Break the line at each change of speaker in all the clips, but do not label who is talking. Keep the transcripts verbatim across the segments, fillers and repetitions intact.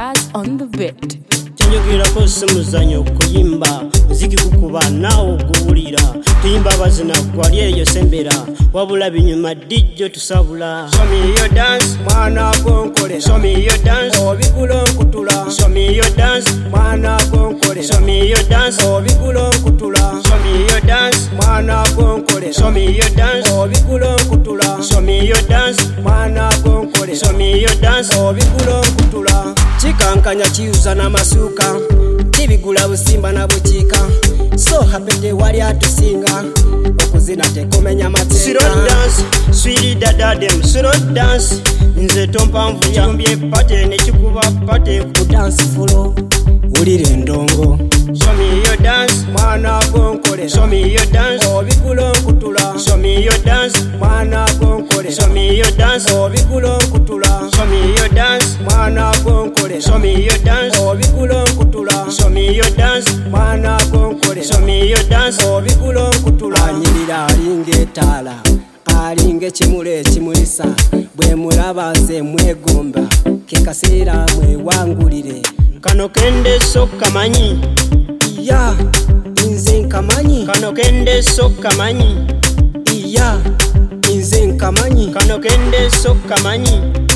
Stars on the beat.
Kyenjogerako si muzanyo kuyimba, muziki kukuba naawe guwulira. Tuyimba abazina gwali eyo sembera, wabula binyuma dijjo tusabula. Show me your dance, mwana gonkolera. Show me your dance, obikulo nkutula. Show me your dance, mwana gonkolera. Show me your dance, obikulo nkutula. Show me your dance, mwana gonkolera. Show me your dance, obikulo nkutula. Show me your dance, mwana gonkolera. Show me your dance, obikulo nkutula. Chikankanya chiyuza n'amasuka, tibigula busimba na bukiika. So happy wali atusinga, okuzina tekumenya mateeka. Siro dance, sweetie dada dem, siro dance. Nze tompanvu njumbye pate nekikuba pate ku dance floor. Ulire ndongo. Show me your dance, mwana gonkolera. Show me your dance, obikulo nkutula. Show me your dance, mwana gonkolera. Show me your dance, obikulo nkutula. Show me your dance, mwana gonkolera. Show me your dance, obikulo nkutula. Show me your dance, mwana gonkolera. Show me your dance, obikulo nkutula. Anyirira alinga etaala, alinga ekimuli ekimulisa. Bwe mulaba nze mwegomba, ke kaseera mwewangulire. Kano kende so kamanyi, iya nze nkamanyi. Kano kende so kamanyi, iya nze nkamanyi. Kano kende so kamanyi,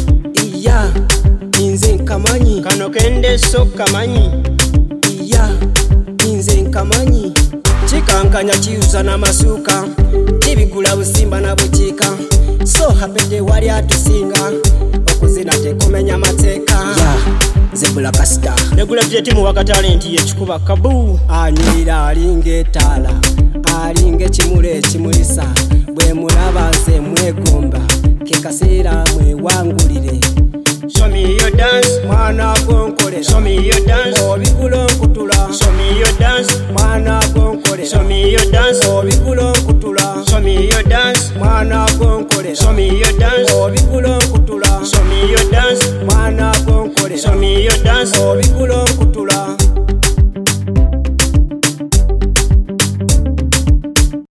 iya nze nkamanyi. Kano kende so kamanyi, iya nze nkamanyi. Chikankanya chiyuza n'amasuka, tibigula busimba na bukiika. So happy wali atusinga, okuzina tekumenya mateeka. Yeah. Zebula Kasta negula timu waka talent ye chikuba kabu. Anyirira alinga etaala, alinga ekimuli ekimulisa. Bwe mulaba nze mwegomba, ke kaseera mwewangulire. Show me your dance, mwana gonkolera. Show me your dance, obikulo nkutula. Show me your dance, mwana gonkolera. Show me your dance, obikulo nkutula. Show me your dance, mwana gonkolera. Show me your dance, obikulo nkutula. Show me your dance, mwana gonkolera. Show me your dance, obikulo nkutula.